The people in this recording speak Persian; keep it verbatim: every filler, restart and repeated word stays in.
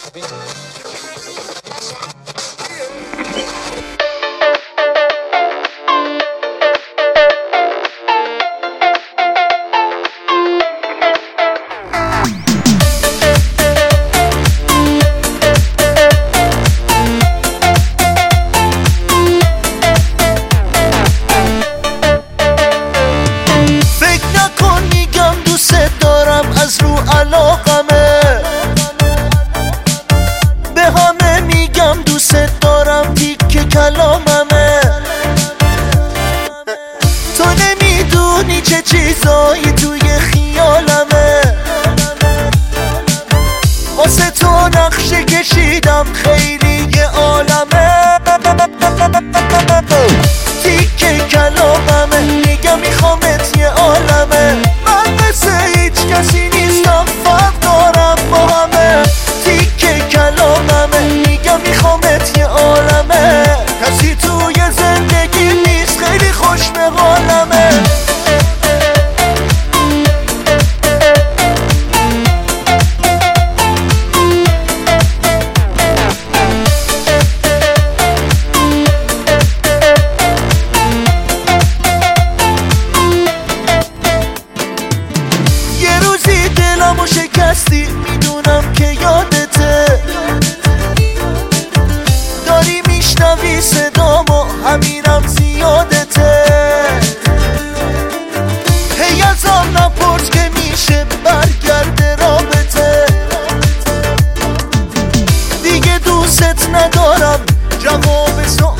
از رو علاقمه به همه میگم دوست دارم تیک کلاممه تو نمیدونی چه چیزایی توی خیالمه واسه تو نقشه کشیدم خیلی یه عالمه تیک کلاممه میگم میخوامت یه عالمه من مثل هیچ کسی نیستم فرق دارم با همه تیک کلاممه میگم میخوامت یه عالمه کسی توی زندگی نیست خیلی خوش به حالمه دلمو شکستی میدونم که یادته داری میشنوی صدامو همینم زیادته هی ازم نپرس که میشه برگرده رابطه دیگه دوست ندارم جواب سوال